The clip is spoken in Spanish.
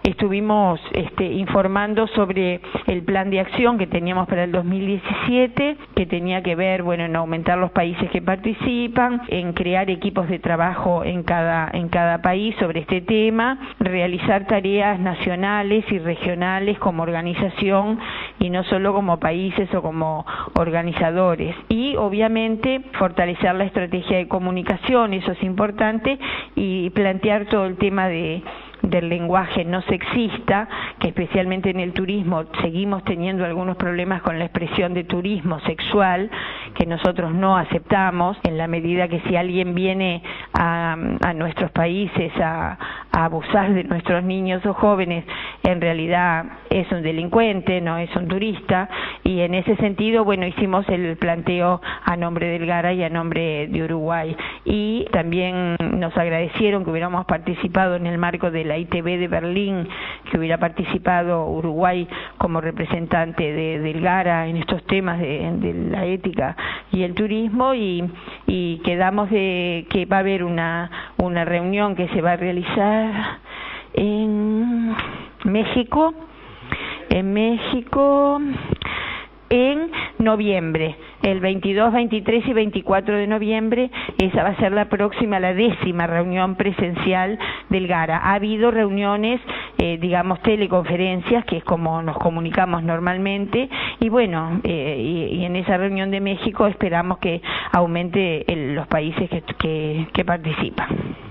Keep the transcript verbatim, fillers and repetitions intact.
estuvimos este, informando sobre el plan de acción que teníamos para el dos mil diecisiete, que tenía que ver, bueno, en aumentar los países que participan, en crear equipos de trabajo en cada, en cada país sobre este tema, realizar tareas nacionales y regionales como organización y no solo como países o como organizadores, y obviamente fortalecer la estrategia de comunicación, eso es importante, y plantear todo el tema de del lenguaje no sexista, que especialmente en el turismo seguimos teniendo algunos problemas con la expresión de turismo sexual, que nosotros no aceptamos, en la medida que si alguien viene a, a nuestros países a, a abusar de nuestros niños o jóvenes, en realidad es un delincuente, no es un turista, y en ese sentido, bueno, hicimos el planteo a nombre del Gara y a nombre de Uruguay, y también nos agradecieron que hubiéramos participado en el marco de la I T B de Berlín, que hubiera participado Uruguay como representante de, del Gara en estos temas de, de la ética y el turismo, y, y quedamos de que va a haber una, una reunión que se va a realizar en México, en México, en noviembre, el veintidós, veintitrés y veinticuatro de noviembre. Esa va a ser la próxima, la décima reunión presencial del Gara. Ha habido reuniones, eh, digamos, teleconferencias, que es como nos comunicamos normalmente, y bueno, eh, y, y en esa reunión de México esperamos que aumente el, los países que, que, que participan.